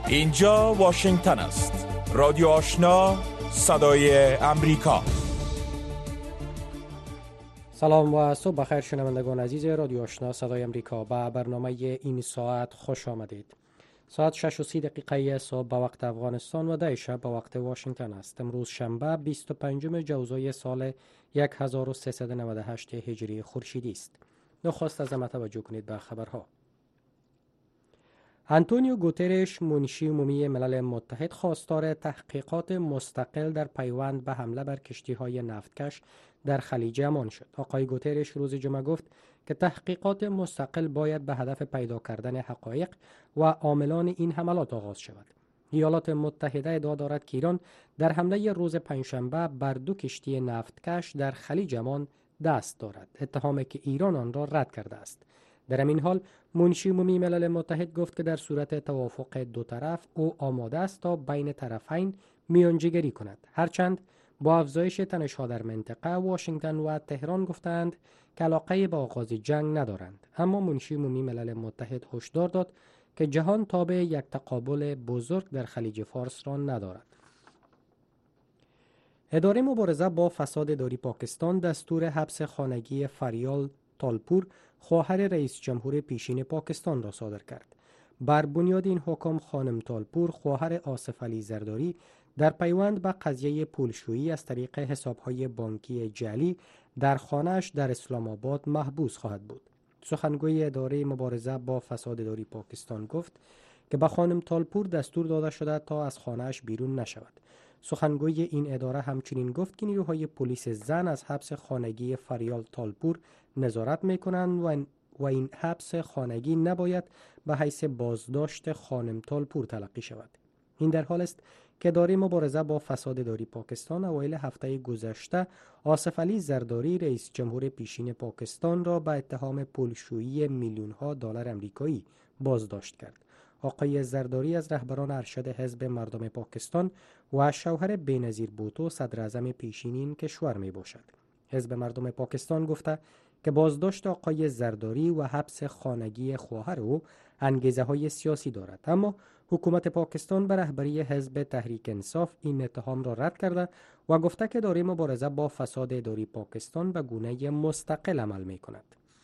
اینجا واشنگتن است. رادیو آشنا، صدای امریکا. سلام و صبح بخیر شنوندگان عزیز رادیو آشنا صدای امریکا. به برنامه این ساعت خوش آمدید. ساعت 6:30 صبح به وقت افغانستان و 10 شب به وقت واشنگتن است. امروز شنبه 25 جوزای سال 1398 هجری خورشیدی است. نخست از همه توجه کنید به خبرها. آنتونیو گوترش، منشی عمومی ملل متحد، خواستار تحقیقات مستقل در پیوند به حمله بر کشتی‌های نفتکش در خلیج عمان شد. آقای گوترش روز جمعه گفت که تحقیقات مستقل باید به هدف پیدا کردن حقایق و عاملان این حملات آغاز شود. ایالات متحده ادعا دارد که ایران در حمله روز پنجشنبه بر 2 کشتی نفتکش در خلیج عمان دست دارد، اتهامی که ایران آن را رد کرده است. در همین حال منشی عمومی ملل متحد گفت که در صورت توافق دو طرف او آماده است تا بین طرفین میانجیگری کند. هرچند با افزایش تنش‌ها در منطقه، واشنگتن و تهران گفتند که علاقه به آغاز جنگ ندارند، اما منشی عمومی ملل متحد هشدار داد که جهان تاب یک تقابل بزرگ در خلیج فارس را ندارد. اداره مبارزه با فساد اداری پاکستان دستور حبس خانگی فریال تالپور، خواهر رئیس جمهور پیشین پاکستان، را صادر کرد. بر بنیاد این حکم خانم تالپور، خواهر آصف علی زرداری، در پیوند به قضیه پولشویی از طریق حساب‌های بانکی جعلی در خانه‌اش در اسلام آباد محبوس خواهد بود. سخنگوی اداره مبارزه با فساد اداری پاکستان گفت که به خانم تالپور دستور داده شده تا از خانه‌اش بیرون نشود. سخنگوی این اداره همچنین گفت که نیروهای پلیس زن از حبس خانگی فریال تالپور نظارت می‌کنند و این حبس خانگی نباید به حیث بازداشت خانم تالپور تلقی شود. این در حال است که اداره مبارزه با فساد اداری پاکستان اوایل هفته گذشته آصف علی زرداری، رئیس جمهور پیشین پاکستان، را به اتهام پولشویی میلیون‌ها دلار آمریکایی بازداشت کرد. آقای زرداری از رهبران ارشد حزب مردم پاکستان و شوهر بینظیر بوتو صدر اعظم پیشین این کشور می باشد. حزب مردم پاکستان گفته که بازداشت آقای زرداری و حبس خانگی خواهر او انگیزه های سیاسی دارد، اما حکومت پاکستان به رهبری حزب تحریک انصاف این اتهام را رد کرده و گفته که اداره مبارزه با فساد اداری پاکستان به گونه مستقل عمل می کند.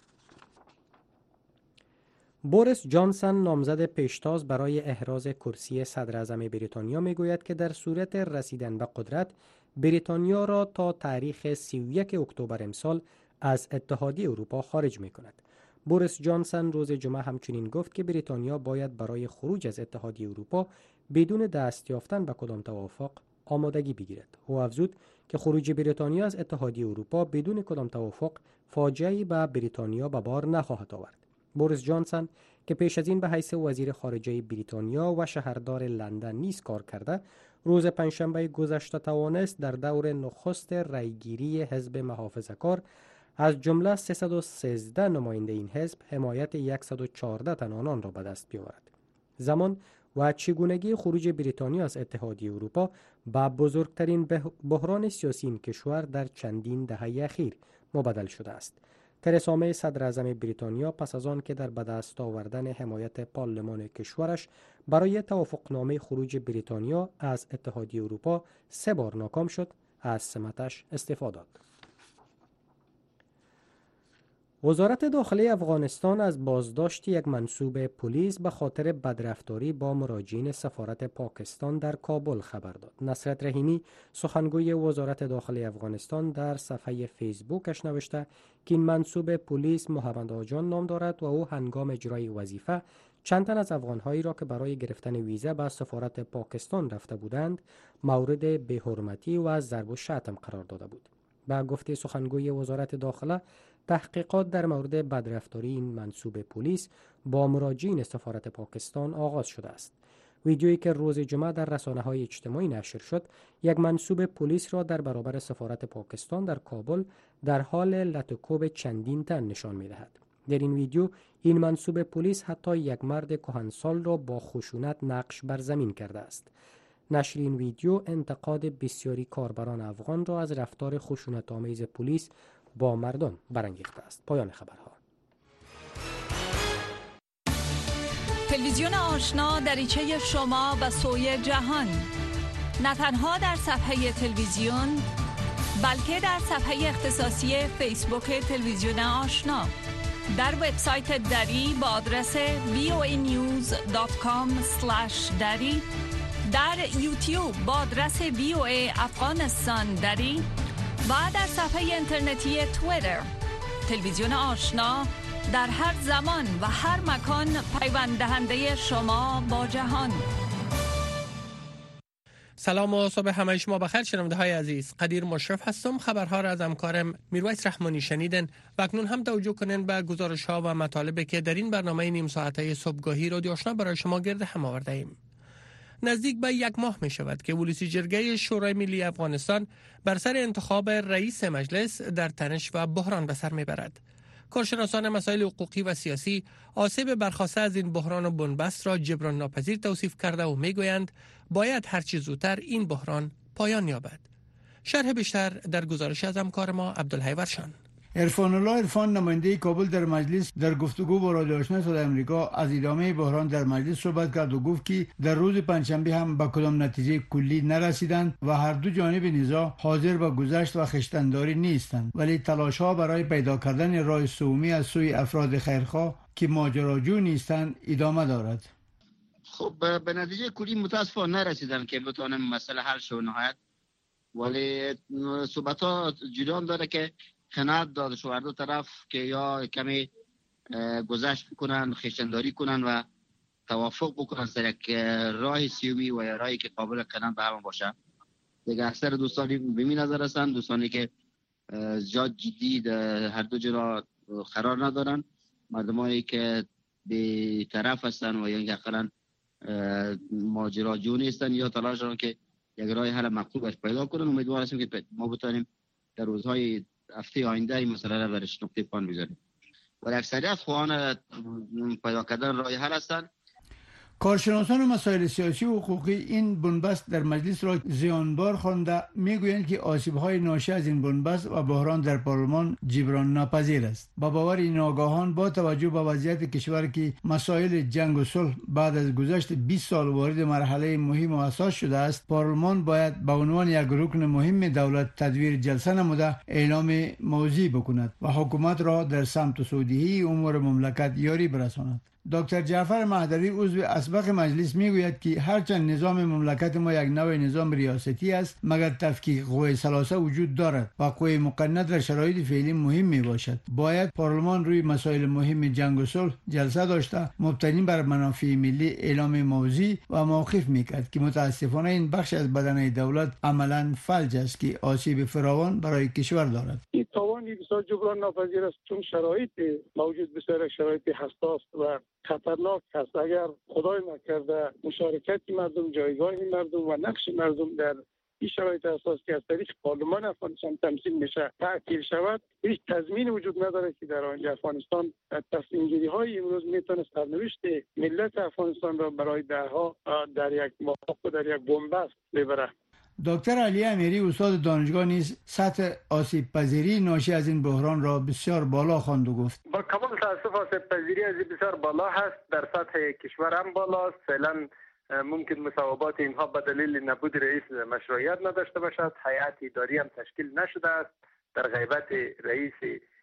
بوریس جانسون، نامزد پیشتاز برای احراز کرسی صدر اعظم بریتانیا، میگوید که در صورت رسیدن به قدرت، بریتانیا را تا تاریخ 31 اکتبر امسال از اتحادیه اروپا خارج می کند. بوریس جانسون روز جمعه همچنین گفت که بریتانیا باید برای خروج از اتحادیه اروپا بدون دست یافتن به کدام توافق آمادگی بگیرد. او افزود که خروج بریتانیا از اتحادیه اروپا بدون کدام توافق فاجعه‌ای به بریتانیا به بار نخواهد آورد. بوریس جانسون که پیش از این به حیث وزیر خارجه بریتانیا و شهردار لندن نیز کار کرده، روز پنجشنبه گذشته توانست در دور نخست رأیگیری حزب محافظه‌کار از جمله 313 نماینده این حزب حمایت 114 تن آنان را به دست بیاورد. زمان و چگونگی خروج بریتانیا از اتحادیه اروپا به بزرگترین بحران سیاسی این کشور در چندین دهه اخیر مبدل شده است. ترسا می، صدر اعظم بریتانیا، پس از آن که در به دست آوردن حمایت پارلمان کشورش برای توافقنامه خروج بریتانیا از اتحادیه اروپا 3 بار ناکام شد، از سمتش استعفا داد. وزارت داخلی افغانستان از بازداشت یک منصوب پلیس به خاطر بدرفتاری با مراجعین سفارت پاکستان در کابل خبر داد. نصرت رحیمی، سخنگوی وزارت داخلی افغانستان، در صفحه فیسبوکش نوشته که این منصوب پلیس محمد آجان نام دارد و او هنگام اجرای وظیفه چند تن از افغانهایی را که برای گرفتن ویزا به سفارت پاکستان رفته بودند مورد بی‌حرمتی و ضرب و شتم قرار داده بود. به گفته سخنگوی وزارت داخله، تحقیقات در مورد بدرفتاری این منصوب پلیس با مراجعین سفارت پاکستان آغاز شده است. ویدیویی که روز جمعه در رسانه‌های اجتماعی نشر شد، یک منصوب پلیس را در برابر سفارت پاکستان در کابل در حال لطوکوب چندین تن نشان می‌دهد. در این ویدیو این منصوب پلیس حتی یک مرد کهنسال را با خشونت نقش بر زمین کرده است. نشر این ویدیو انتقاد بسیاری کاربران افغان را از رفتار خشونت‌آمیز پلیس با مردم برانگیخته است. پایان خبرها. تلویزیون آشنا دریچه شما به سوی جهان، نه تنها در صفحه تلویزیون بلکه در صفحه اختصاصی فیسبوک تلویزیون آشنا، در وبسایت دری با آدرس voanews.com/dari، در یوتیوب با آدرس VOA افغانستان دری و در صفحه اینترنتی توییتر. تلویزیون آشنا در هر زمان و هر مکان پیوند دهنده شما با جهان. سلام و صبح همه شما بخیر شنونده های عزیز. قدیر مشرف هستم. خبرها را از همکارم میرویس رحمانی شنیدن و اکنون هم توجه کنین به گزارش ها و مطالبی که در این برنامه نیم ساعته صبحگاهی رادیو آشنا برای شما گرد هم آورده ایم. نزدیک به یک ماه می شود که ولسی جرگه شورای ملی افغانستان بر سر انتخاب رئیس مجلس در تنش و بحران به سر می برد. کارشناسان مسائل حقوقی و سیاسی آسیب برخاسته از این بحران و بنبست را جبران ناپذیر توصیف کرده و میگویند باید هرچی زودتر این بحران پایان یابد. شرح بیشتر در گزارش از همکار ما عبدالحی ورشان. عرفان الله عرفان نماینده کابل در مجلس در گفتگو با رادیو آشنا صدای آمریکا از ادامه بحران در مجلس صحبت کرد و گفت که در روز پنجشنبه هم به کدام نتیجه کلی نرسیدند و هر دو جانب نزاع حاضر به گذشت و خویشتن‌داری نیستند، ولی تلاش‌ها برای پیدا کردن راه سومی از سوی افراد خیرخواه که ماجراجو نیستند ادامه دارد. خب به نتیجه کلی متاسفانه نرسیدن که بتونه مسئله حل شود نهایت، ولی صحبت‌ها جریان داره که قناعت داده شو هر دو طرف که یا کمی گذشت بکنن، خویشتن‌داری کنن و توافق بکنن سر یک راه سیومی و یا راهی که قابل قناعت به همه باشه. دیگه اکثر دوستانی به می نظر هستند، دوستانی که زیاد جدی هر دو جرا قرار ندارن، مردمایی که به طرف هستن و یا اینکه اقلا ماجراجو نیستن یا تلاش دارن که یک راه حل مقبول باش پیدا کنن. امیدوار هستیم که ما بتونیم در روزهای هفته آینده این مسئله را برش نقطه پایان بذاریم. ولی اکثریت خواهان پیدا کردن راه حل هستند. کارشناسان مسائل سیاسی و حقوقی این بنبست در مجلس را زیانبار خوانده میگویند که آسیب‌های ناشی از این بنبست و بحران در پارلمان جبران ناپذیر است. با باور این آگاهان با توجه به وضعیت کشور که مسائل جنگ و صلح بعد از گذشت 20 سال وارد مرحله مهم و حساس شده است، پارلمان باید به عنوان یک رکن مهم دولت تدویر جلسه نموده اعلام موضوع بکند و حکومت را در سمت سودی امور مملکت یاری برساند. دکتر جعفر مهدوی عضو اسبق مجلس میگوید که هرچند نظام مملکت ما یک نوع نظام ریاستی است، مگر تفکیک قوه ثلاثه وجود دارد و قوه مقننه در شرایط فعلی مهم می باشد. باید پارلمان روی مسائل مهم جنگ و صلح جلسه داشته مبتنی بر منافع ملی اعلام موضوع و موقف میکرد که متاسفانه این بخش از بدنه دولت عملا فلج است که آسیب فراوان برای کشور دارد. این توانی بسیار جبران ناپذیر است، چون شرایط موجود بسیار شرایط حساس و خطرناک است. اگر خدای نکرده مشارکت مردم، جایگاه مردم و نقش مردم در این شرایط اساسی که از طریق پارلمان افغانستان تمثیل میشه تعطیل شود، هیچ تضمین وجود نداره که در آینده افغانستان تصمیم گیری های امروز میتونه سرنوشت ملت افغانستان را برای دهها در یک موقف و در یک بنبست ببره. دکتر علی امیری استاد دانشگاه نیز سطح آسیب پذیری ناشی از این بحران را بسیار بالا خواند و گفت با کمال تاسف آسیب پذیری از بسیار بالا هست، در سطح کشور هم بالاست. فعلا ممکن مصوبات اینها به دلیل نبود رئیس مشروعیت نداشته باشد. هیئت اداری هم تشکیل نشده است. در غیبت رئیس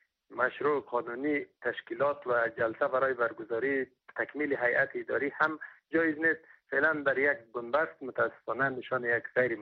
مشروع قانونی تشکیلات و جلسه برای برگزاری تکمیل هیئت اداری هم جایز نیست. فعلا در یک بنبست متاسفانه نشان یک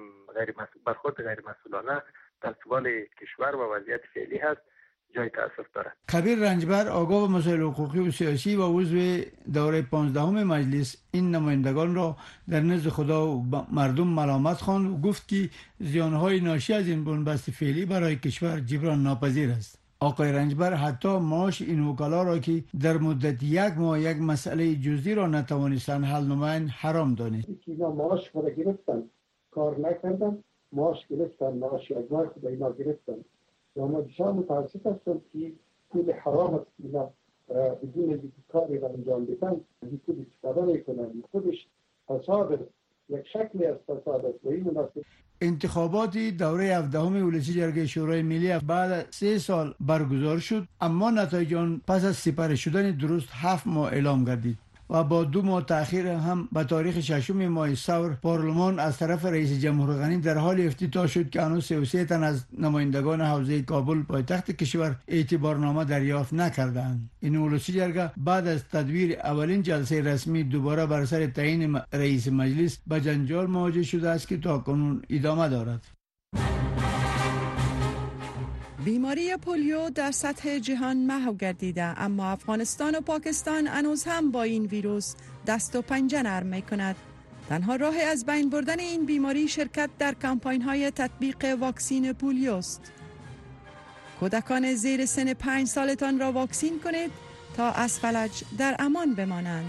برخورد غیر مسئولانه در قبال کشور و وضعیت فعلی هست، جای تأسف دارد. خبیر رنجبر آگاه به مسائل حقوقی و سیاسی و عضو دوره 15 مجلس این نمایندگان را در نزد خدا و مردم ملامت خواند و گفت که زیانهای ناشی از این بنبست فعلی برای کشور جبران ناپذیر است. آقای رنجبر حتی معاش این وکلا را که در مدت یک ماه یک مسئله جزئی را نتوانستند حل نمایند حرام دانست. اینا معاش خود گرفتن، کار نکردن، معاش گرفتن، معاش یک ماه خود اینا گرفتن. و ما بسیار متاسف هستم که پول حرام است اینا بدون اینکه کاری را انجام بدن این پول استفاده میکنن. خودش فساد، یک شکلی از فساد است و این مناسب. انتخابات دوره 17 ولسی جرگه شورای ملی بعد از 3 سال برگزار شد، اما نتایج آن پس از سپری شدن درست 7 ماه اعلام گردید. و با 2 ماه تأخیر هم به تاریخ 6 ماه سور پارلمان از طرف رئیس جمهور غنی در حال افتتاح شد که هنوز 33 تن از نمایندگان حوزه کابل پایتخت کشور اعتبارنامه دریافت نکردند. این ولسی جرگه بعد از تدویر اولین جلسه رسمی دوباره بر سر تعیین رئیس مجلس به جنجال مواجه شده است که تاکنون ادامه دارد. بیماری پولیو در سطح جهان محو گردیده، اما افغانستان و پاکستان هنوز هم با این ویروس دست و پنجه نرم می کند. تنها راه از بین بردن این بیماری شرکت در کمپاین های تطبیق واکسین پولیو است. کودکان زیر سن 5 سالتان را واکسین کنید تا از فلج در امان بمانند.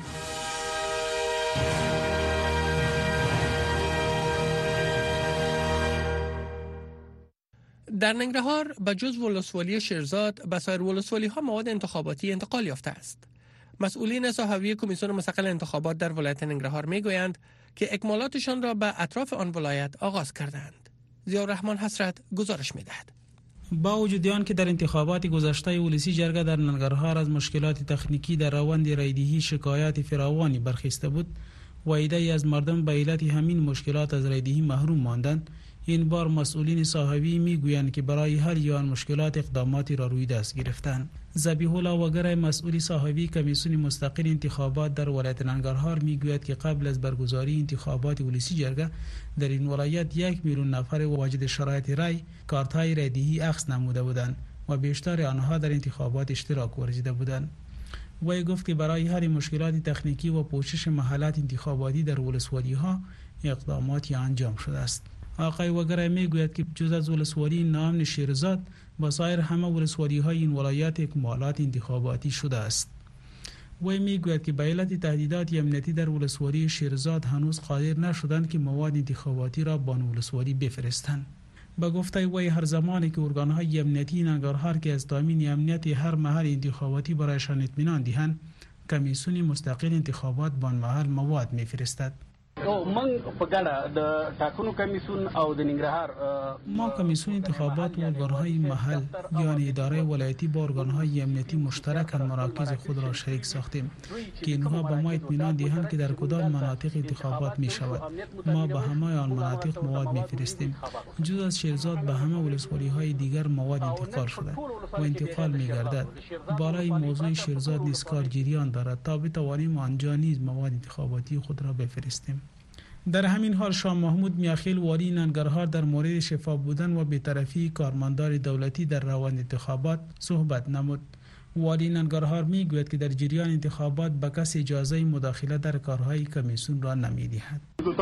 در ننگرهار به جز ولسوالی شیرزاد به سایر ولسوالی ها مواد انتخاباتی انتقال یافته است. مسئولین صحوی کمیسیون مستقل انتخابات در ولایت ننگرهار میگویند که اکمالاتشان را به اطراف آن ولایت آغاز کردند. ضیاءالرحمن حسرت گزارش میدهد. با وجود آن که در انتخابات گذشته ولسی جرگه در ننگرهار از مشکلات تکنیکی در روند رایدهی شکایات فراوانی برخاسته بود و عده‌ای از مردم به علت همین مشکلات از رایدهی محروم ماندند، این بار مسئولین صاحبی میگویند که برای حل آن مشکلات اقداماتی را روی دست گرفتند. ذبیح الله وگرای مسئول صاحبی کمیسیون مستقل انتخابات در ولایت ننگرهار میگوید که قبل از برگزاری انتخابات ولسی جرگه در این ولایت 1 میلیون نفر واجد شرایط رای کارت‌های رایدهی اخذ نموده بودند و بیشتر آنها در انتخابات اشتراک ورزیده بودند. وی گفت که برای حل مشکلات تکنیکی و پوشش محلات انتخاباتی در ولسوالی‌ها اقداماتی انجام شده است. آقای وگرای میگوید که جز از ولسوالی نام شیرزاد با سایر همه ولسوالی‌های این ولایت اکمالات انتخاباتی شده است. وی میگوید که به علت تهدیدات امنیتی در ولسوالی شیرزاد هنوز قادر نشدند که مواد انتخاباتی را به ولسوالی بفرستند. با گفته وی هر زمانی که ارگان‌های امنیتی ننگرهار که از تامین امنیت هر محل انتخاباتی برایشان اطمینان دهند، کمیسیون مستقل انتخابات به آن محل مواد میفرستد. ما کمیسیون انتخابات و ارگان‌های محل یعنی اداره ولایتی با ارگان‌های امنیتی مشترکاً مراکز خود را شریک ساختیم که اینها به ما اطمینان دهند که در کدام مناطق انتخابات می شود. ما به همه آن مناطق مواد می‌فرستیم. جز از شیرزاد به همه ولسوالی‌های دیگر مواد انتقال شده و انتقال می‌گردد. بالای موضوع شیرزاد نیز کار جریان دارد تا بتوانیم آنجا نیز مواد انتخاباتی خود را بفرستیم. در همین حال شاه محمود میاخیل والی ننگرهار در مورد شفاف بودن و بی‌طرفی کارمندان دولتی در روند انتخابات صحبت نمود. والی ننگرهار میگوید که در جریان انتخابات به کسی اجازه مداخله در کارهای کمیسیون را نمیدهد.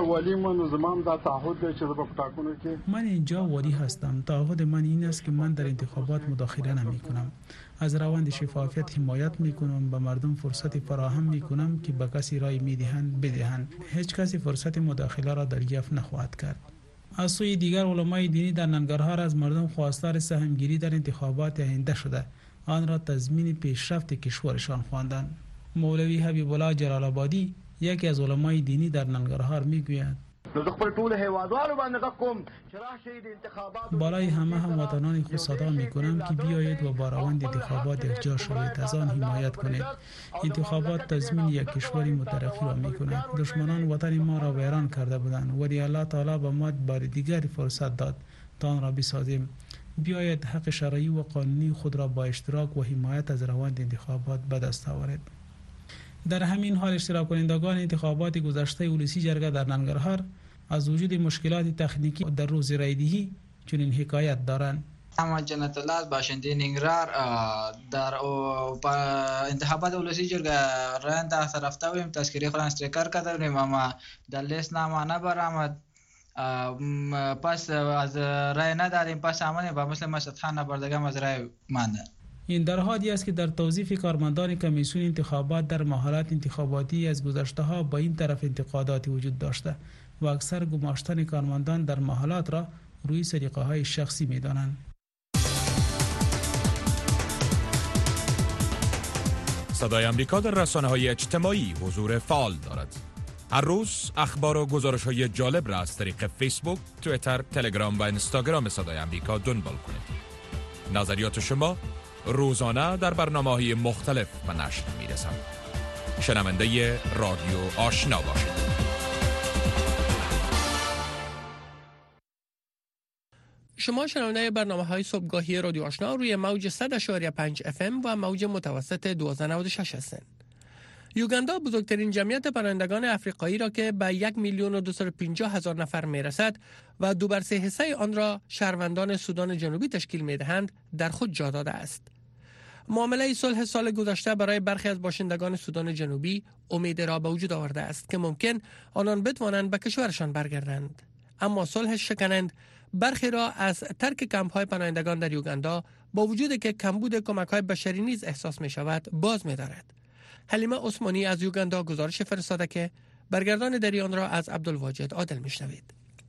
من اینجا والی هستم. تعهد من این است که من در انتخابات مداخله نمی کنم. از روند شفافیت حمایت می کنم. به مردم فرصت فراهم می کنم که به کسی رای می دهند بدهند. هیچ کسی فرصت مداخله را دریافت نخواهد کرد. از سوی دیگر علمای دینی در ننگرهار از مردم خواستار سهمگیری در انتخابات آینده شده آن را تضمین پیشرفت کشورشان خواندند. مولوی حبیب الله جلال آبادی یکی از علمای دینی در ننگرهار میگوید بالای همه هموطنان خود صدا میکنم که بیایید و با روند انتخابات یکجا شوید، از آن حمایت کنید. انتخابات تضمین یک کشوری مترقی را میکند. دشمنان وطن ما را ویران کرده بودند ولی الله تعالی به ما بار دیگری فرصت داد تا آن را بسازیم. بیاید حق شرعی و قانونی خود را با اشتراک و حمایت از روند انتخابات به دست آورید. در همین حال اشتراک کنندگان انتخابات گذشته ولسی جرگه در ننگرهار از وجود مشکلات تکنیکی در روز رایدهی چنین حکایت دارند. محمد جنت الله باشنده ننگرهار در انتخابات ولسی جرگه رای دست رفته بودیم، تذکره خود استکار کرده بودیم اما در لیست نام نبرآمد. پس از رای ندادیم، پس آمدیم با مثل مسعود خان نبردگان از رای مانده. این در حالی است که در توظیف کارمندان کمیسیون انتخابات در مرحله انتخاباتی از گذشته‌ها با این طرف انتقاداتی وجود داشته و اکثر گماشتن کارمندان در محلات را روی سلیقه‌های شخصی می‌دانند. صدای آمریکا در رسانه‌های اجتماعی حضور فعال دارد. هر روز اخبار و گزارش‌های جالب را از طریق فیسبوک، توییتر، تلگرام و اینستاگرام صدای آمریکا دنبال کنید. نظریات شما روزانه در برنامه‌های مختلف به نشر می‌رسند. شنونده رادیو آشنا باشید. شما شنونده برنامه‌های صبحگاهی رادیو آشنا روی موج 100.5 FM و موج متوسط 1296 هستند. یوگاندا بزرگترین جمعیت پناهندگان افریقایی را که به 1,250,000 نفر میرسد و 2/3 آن را شهروندان سودان جنوبی تشکیل میدهند در خود جا داده است. معامله صلح سال گذشته برای برخی از باشندگان سودان جنوبی امید را به وجود آورده است که ممکن آنان بتوانند به کشورشان برگردند. اما صلح شکنند برخی را از ترک کمپ‌های پناهندگان در یوگاندا با وجود که کمبود کمک‌های بشری نیز احساس می‌شود باز می‌دارد. حلیمه عثمانی از یوگاندا گزارش فرستاده که برگردان دری آن را از عبدالواجد عادل می‌شنوید.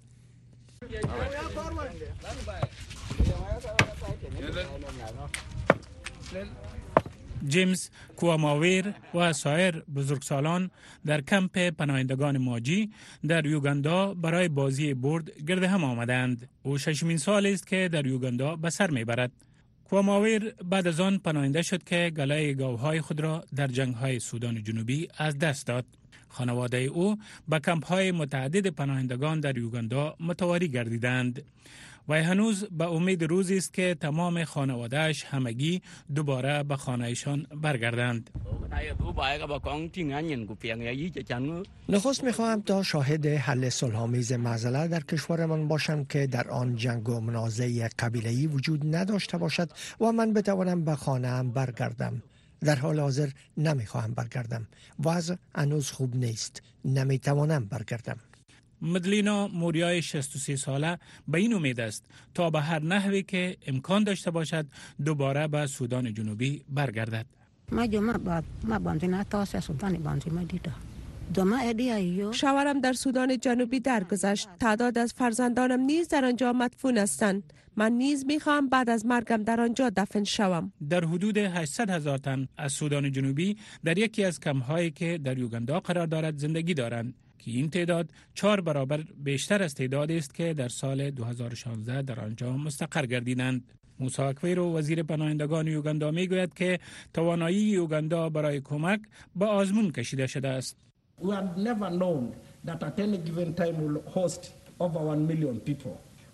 جیمز کواماویر و سایر بزرگسالان در کمپ پناهندگان ماجی در یوگاندا برای بازی برد گرد هم آمدند. او 6مین سال است که در یوگاندا به سر میبرد. کواماویر بعد از آن پناهنده شد که گلای گاوهای خود را در جنگ‌های سودان جنوبی از دست داد. خانواده او به کمپ‌های متعدد پناهندگان در یوگاندا متواری گردیدند و هنوز به امید روزی است که تمام خانواده‌اش همگی دوباره به خانه‌شان برگردند. نخست می‌خواهم تا شاهد حل صلح‌آمیز معضله در کشورمان باشم که در آن جنگ و منازعه قبیله‌ای وجود نداشته باشد و من بتوانم به خانه‌ام برگردم. در حال حاضر نمی‌خواهم برگردم. وضع هنوز خوب نیست. نمی‌توانم برگردم. مدلینا موریای 63 ساله به این امید است تا به هر نحوی که امکان داشته باشد دوباره به سودان جنوبی برگردد. شوهرم در سودان جنوبی درگذشت. تعداد از فرزندانم نیز در آنجا مدفون هستند. من نیز میخوام بعد از مرگم در آنجا دفن شوم. در حدود 800,000 تن از سودان جنوبی در یکی از کمپ‌هایی که در یوگاندا قرار دارد زندگی دارند که این تعداد 4 برابر بیشتر از تعدادی است که در سال 2016 در آنجا مستقر گردیدند. موسی اکویرو وزیر پناهندگان یوگاندا میگوید که توانایی یوگاندا برای کمک به آزمون کشیده شده است. We had never known that at any given time we'll host over 1 million people.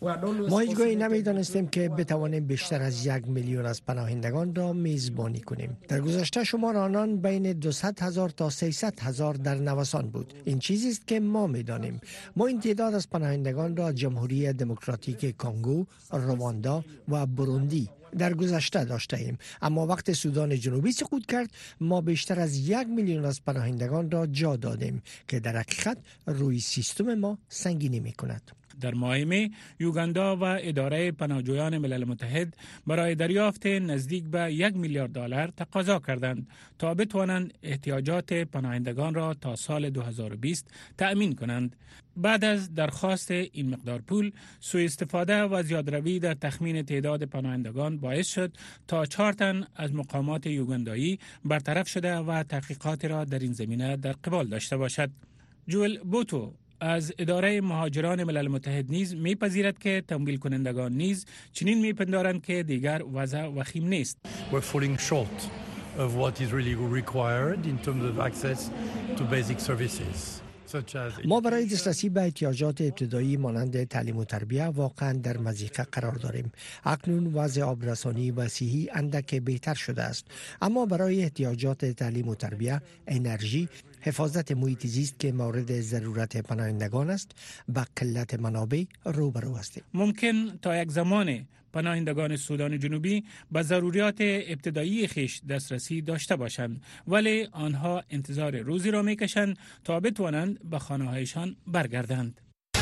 ما هیچگاهی نمی‌دانستیم که بتوانیم بیشتر از 1 میلیون از پناهندگان را میزبانی کنیم. در گذشته شمار آنان بین 200,000 تا 300,000 در نوسان بود. این چیزی است که ما می‌دانیم. ما این تعداد از پناهندگان را جمهوری دموکراتیک کنگو، رواندا و بروندی در گذشته داشته ایم، اما وقت سودان جنوبی سقوط کرد ما بیشتر از 1 میلیون از پناهندگان را جا دادیم که در حقیقت روی سیستم ما سنگینی می‌کند. در ماه می یوگاندا و اداره پناهجویان ملل متحد برای دریافت نزدیک به 1 میلیارد دلار تقاضا کردند تا بتوانند احتیاجات پناهندگان را تا سال 2020 تأمین کنند. بعد از درخواست این مقدار پول، سوء استفاده و زیادروی در تخمین تعداد پناهندگان باعث شد تا 4 تن از مقامات یوگاندایی برطرف شده و تحقیقات را در این زمینه در قبال داشته باشد. جوئل بوتو از اداره مهاجران ملل متحد نیز میپذیرد که تمویل کنندگان نیز چنین میپندارند که دیگر وضع وخیم نیست. We're falling short of what is really required in terms of access to basic services. ما برای دسترسی به احتیاجات ابتدایی مانند تعلیم و تربیت واقعا در مضیقه قرار داریم. اکنون وضع آبرسانی و صحی اندک بهتر شده است، اما برای احتیاجات تعلیم و تربیت، انرژی، حفاظت محیط زیست که مورد ضرورت پناهندگان است، با قلت منابع روبرو هستیم. ممکن تا یک زمان پناهندگان سودان جنوبی به ضروریات ابتدایی خیش دسترسی داشته باشند، ولی آنها انتظار روزی را میکشند تا بتوانند به خانه‌هایشان برگردند.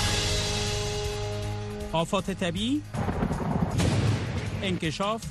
آفات طبیعی، انکشاف،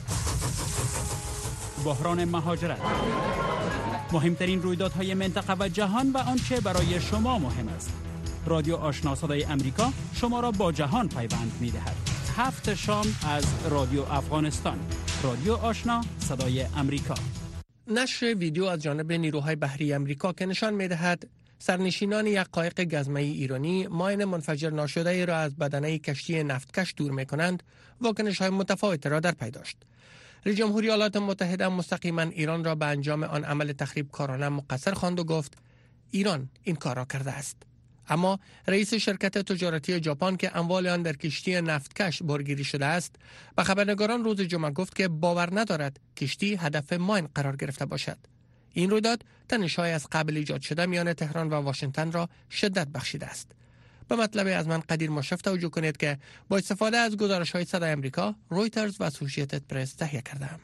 بحران مهاجرت، مهمترین رویدادهای منطقه و جهان و آنچه برای شما مهم است. رادیو آشنا صدای امریکا شما را با جهان پیوند می‌دهد. 7 شام از رادیو افغانستان. رادیو آشنا صدای امریکا. نشر ویدیو از جانب نیروهای بحری امریکا که نشان می‌دهد سرنشینان یک قایق گزمه‌ای ایرانی ماین منفجر ناشده را از بدنه کشتی نفتکش دور می‌کنند، واکنش‌های متفاوت را در پی داشت. رئیس جمهوری ایالات متحده مستقیما ایران را به انجام آن عمل تخریبکارانه مقصر خواند و گفت ایران این کار را کرده است. اما رئیس شرکت تجارتی ژاپن که اموال آن در کشتی نفتکش بارگیری شده است، به خبرنگاران روز جمعه گفت که باور ندارد کشتی هدف ماین قرار گرفته باشد. این رویداد تنش‌های از قبل ایجاد شده میان تهران و واشنگتن را شدت بخشیده است. به مطلب از من قدیر مشرف توجه کنید که با استفاده از گزارش‌های صدای آمریکا، رویترز و اسوسییتد پرس تهیه کردم.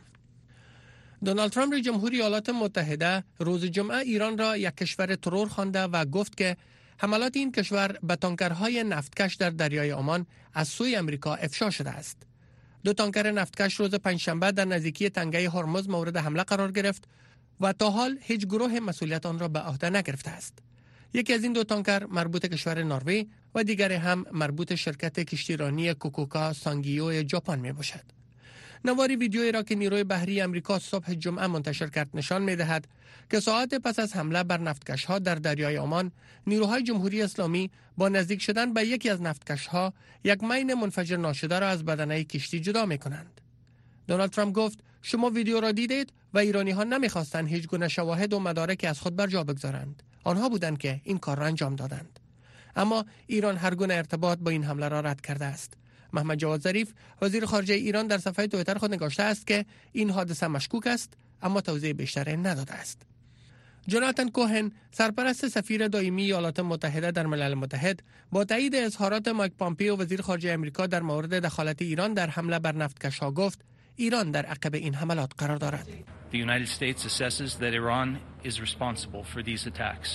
دونالد ترامپ رئیس جمهوری ایالات متحده روز جمعه ایران را یک کشور ترور خوانده و گفت که حملات این کشور به تانکرهای نفتکش در دریای عمان از سوی آمریکا افشا شده است. 2 تانکر نفتکش روز پنجشنبه در نزدیکی تنگه هرمز مورد حمله قرار گرفت و تا حال هیچ گروه مسئولیت آن را به عهده نگرفته است. یکی از این 2 تانکر مربوط کشور نروژ و دیگری هم مربوط شرکت کشتیرانی کوکوکا سانگیو ژاپن می باشد. نواری ویدیویی را که نیروی بحری آمریکا صبح جمعه منتشر کرد نشان می دهد که ساعات پس از حمله بر نفتکش‌ها در دریای عمان، نیروهای جمهوری اسلامی با نزدیک شدن به یکی از نفتکش‌ها یک مین منفجر ناشده را از بدنه کشتی جدا می کنند. دونالد ترامپ گفت شما ویدیو را دیدید و ایرانی‌ها نمی‌خواستند هیچ گونه شواهد و مدارکی از خود بر جا بگذارند. آنها بودند که این کار را انجام دادند. اما ایران هر گونه ارتباط با این حمله را رد کرده است. محمد جواد ظریف وزیر خارجه ایران در صفحه توییتر خود نگاشته است که این حادثه مشکوک است اما توضیح بیشتری نداده است. جوناتان کوهن سرپرست سفیر دائمی ایالات متحده در ملل متحد با تایید اظهارات مایک پامپئو وزیر خارجه آمریکا در مورد دخالت ایران در حمله بر نفتکش‌ها گفت ایران در عقب این حملات قرار دارد. The United States assesses that Iran is responsible for these attacks.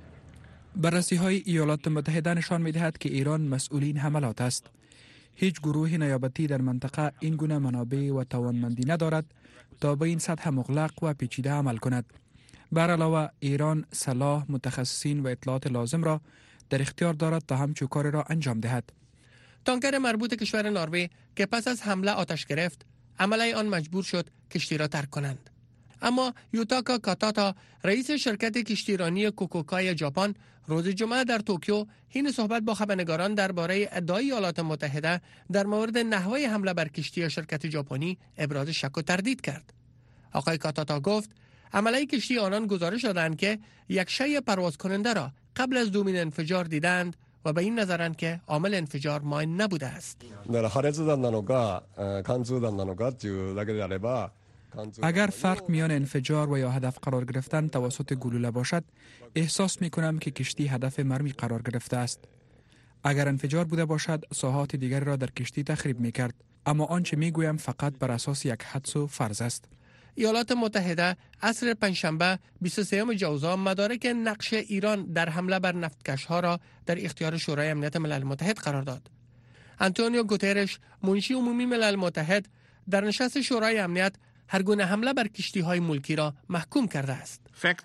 بررسی‌های ایالات متحده نشان می‌دهد که ایران مسئول این حملات است. هیچ گروه نیابتی در منطقه این گونه منابع و توانمندی ندارد تا به این سطح مغلق و پیچیده عمل کند. بر علاوه ایران سلاح، متخصصین و اطلاعات لازم را در اختیار دارد تا همچون کار را انجام دهد. تانکر مربوط کشور نروژ که پس از حمله آتش گرفت، عمله آن مجبور شد کشتی را ترک کنند. اما یوتاکا کاتاتا رئیس شرکت کشتیرانی کوکوکای ژاپن روز جمعه در توکیو حین صحبت با خبرنگاران درباره ادعای ایالات متحده در مورد نحوه حمله بر کشتی شرکت ژاپنی ابراز شک و تردید کرد. آقای کاتاتا گفت عمله کشتی آنان گزارش دادند که یک شی پرواز کننده را قبل از دومین انفجار دیدند و به این نظرند که عامل انفجار ماین نبوده است. اگر فرق میان انفجار و یا هدف قرار گرفتن توسط گلوله باشد، احساس می کنم که کشتی هدف مرمی قرار گرفته است. اگر انفجار بوده باشد، ساحات دیگر را در کشتی تخریب می کرد. اما آنچه می گویم فقط بر اساس یک حدس و فرض است. ایالات متحده عصر پنجشنبه 23 ژوئن مدارک نقش ایران در حمله بر نفتکش‌ها را در اختیار شورای امنیت ملل متحد قرار داد. آنتونیو گوترش منشی عمومی ملل متحد در نشست شورای امنیت هر گونه حمله بر کشتی‌های ملکی را محکوم کرده است.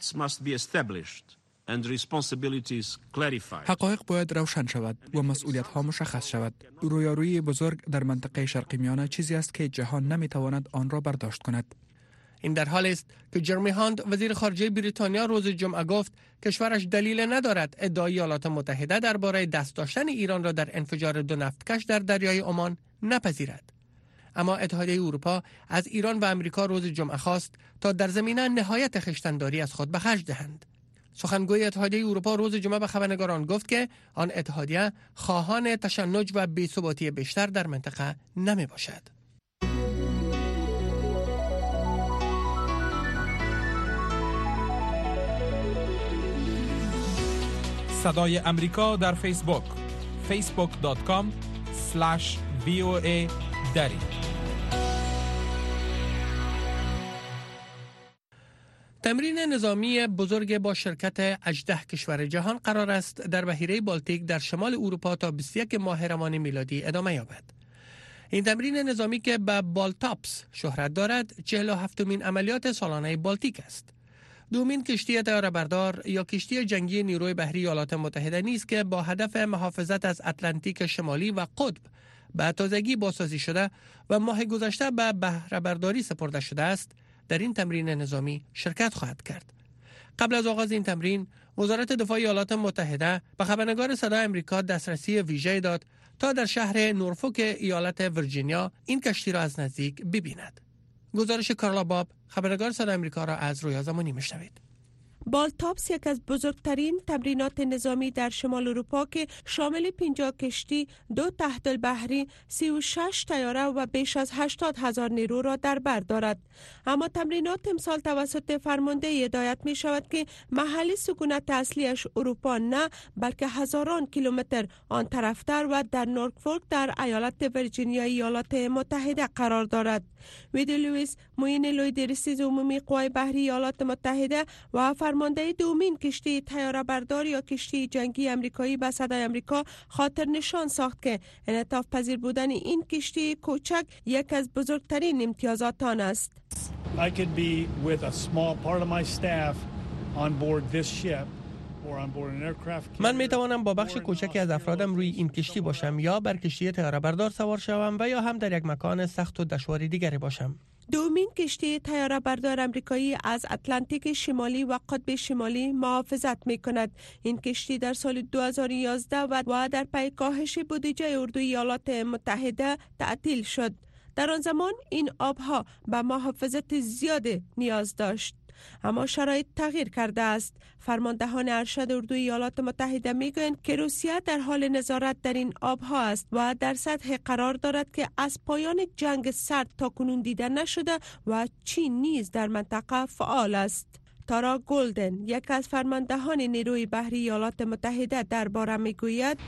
حقایق باید روشن شود و مسئولیت‌ها مشخص شود. رویارویی بزرگ در منطقه شرقی میانه چیزی است که جهان نمی‌تواند آن را برداشت کند. این در حالی است که جرمی هاند وزیر خارجه بریتانیا روز جمعه گفت کشورش دلیل ندارد ادعای ایالات متحده درباره دست داشتن ایران را در انفجار 2 نفتکش در دریای عمان نپذیرد. اما اتحادیه اروپا از ایران و آمریکا روز جمعه خواست تا در زمینه نهایت خویشتن‌داری از خود به خرج دهند. سخنگوی اتحادیه اروپا روز جمعه به خبرنگاران گفت که آن اتحادیه خواهان تشنج و بی‌ثباتی بیشتر در منطقه نمی باشد. صدای امریکا در فیسبوک facebook.com/VOA دری. تمرین نظامی بزرگ با شرکت 18 کشور جهان قرار است در بحیره بالتیک در شمال اروپا تا 21 ماه روان میلادی ادامه یابد. این تمرین نظامی که به بالتاپس شهرت دارد 47مین عملیات سالانه بالتیک است. دومین کشتی طیاره‌بردار یا کشتی جنگی نیروی بحری ایالات متحده نیست که با هدف محافظت از اتلانتیک شمالی و قطب به تازگی بازسازی شده و ماه گذشته به بهره‌برداری سپرده شده است در این تمرین نظامی شرکت خواهد کرد. قبل از آغاز این تمرین وزارت دفاع ایالات متحده به خبرنگار صدای آمریکا دسترسی ویژه‌ای داد تا در شهر نورفوک ایالت ویرجینیا این کشتی را از نزدیک ببیند. گزارش کارلا باب، خبرنگار صدای آمریکا را از رویا زمانی میشنوید. بالتاپس یک از بزرگترین تمرینات نظامی در شمال اروپا که شامل 50 کشتی، 2 تحت البحری، 36 طیاره و بیش از 80,000 نیرو را در بر دارد. اما تمرینات امسال توسط فرمانده هدایت می شود که محل سکونت اصلیش اروپا نه، بلکه هزاران کیلومتر آن طرفتر و در نورفولک در ایالت ویرجینیا ایالات متحده قرار دارد. ویدی لوئیس، معین لویدرسیز عمومی قوای بحری ایالات متحده و فرمانده دومین کشتی طیاره بردار یا کشتی جنگی امریکایی به صدای آمریکا خاطر نشان ساخت که انعطاف پذیر بودن این کشتی کوچک یک از بزرگترین امتیازات آن است. I could be with a small part of my staff on board this ship. من می توانم با بخش کوچکی از افرادم روی این کشتی باشم یا بر کشتی طیاره بردار سوار شوم و یا هم در یک مکان سخت و دشواری دیگری باشم. دومین کشتی طیاره بردار امریکایی از اتلانتیک شمالی و قطب شمالی محافظت می کند. این کشتی در سال 2011 و در پی کاهش بودجه اردوی ایالات متحده تعطیل شد. در آن زمان این آبها به محافظت زیاد نیاز داشت. اما شرایط تغییر کرده است. فرماندهان ارشد اردوی ایالات متحده میگویند که روسیه در حال نظارت در این آبها است و در سطح قرار دارد که از پایان جنگ سرد تاکنون دیده نشده و چین نیز در منطقه فعال است. تارا گولدن، یک از فرماندهان نیروی بحری ایالات متحده درباره میگوید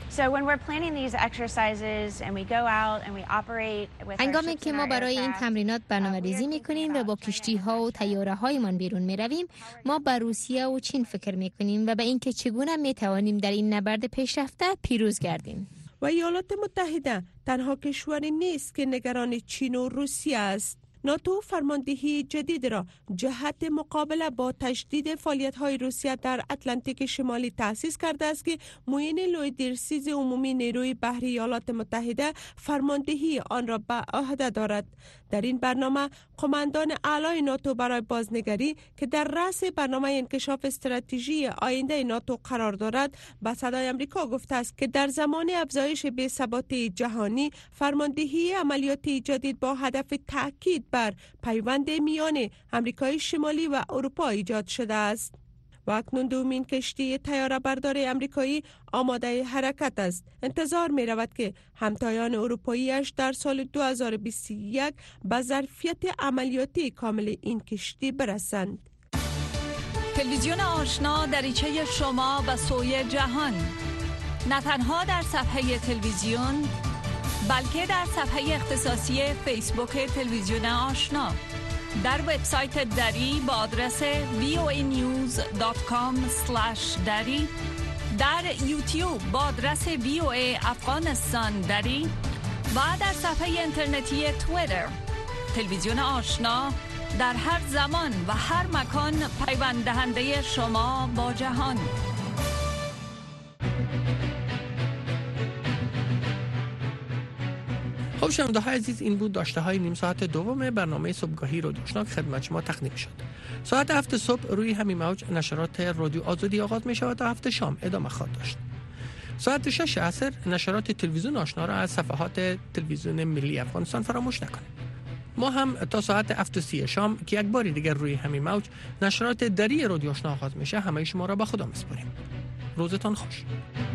هنگامی که ما برای این تمرینات برنامه‌ریزی میکنیم و با کشتی ها و طیاره هایمان بیرون میرویم، ما به روسیه و چین فکر میکنیم و به اینکه چگونه میتوانیم در این نبرد پیشرفته پیروز گردیم. و ایالات متحده تنها کشوری نیست که نگران چین و روسیه است. ناتو فرماندهی جدید را جهت مقابله با تشدید فعالیت‌های روسیه در اتلانتیک شمالی تأسیس کرده است که معین لویدرسیز عمومی نیروی بحری ایالات متحده فرماندهی آن را به عهده دارد. در این برنامه قماندان اعلای ناتو برای بازنگری که در رأس برنامه انکشاف استراتژی آینده ناتو قرار دارد به صدای آمریکا گفته است که در زمان افزایش بی‌ثباتی جهانی فرماندهی عملیاتی جدید با هدف تاکید بر پیوند میان آمریکای شمالی و اروپا ایجاد شده است. و اکنون دومین کشتی طیاره بردار امریکایی آماده حرکت است. انتظار می رود که همتایان اروپاییش در سال 2021 به ظرفیت عملیاتی کامل این کشتی برسند. تلویزیون آشنا دریچه شما به سوی جهان، نه تنها در صفحه تلویزیون بلکه در صفحه اختصاصی فیسبوک تلویزیون آشنا، در وبسایت دری با آدرس voanews.com/dari، در یوتیوب با آدرس VOA افغانستان دری و در صفحه اینترنتی توییتر. تلویزیون آشنا در هر زمان و هر مکان پیوند دهنده شما با جهان. خب شنونده های عزیز، این بود داشته های نیم ساعت دوم برنامه صبحگاهی رادیو آشنا که خدمت شما تقدیم شد. ساعت 7 صبح روی همین موج نشرات رادیو آزادی آغاز می شود و 7 شام ادامه خواهد داشت. ساعت 6 عصر نشرات تلویزیون آشنا را از صفحات تلویزیون ملی افغانستان فراموش نکنید. ما هم تا ساعت 7:30 شام که یک بار دیگر روی همین موج نشرات دری رادیو آشنا آغاز میشه، همه شما را به خدا میسپاریم. روزتان خوش.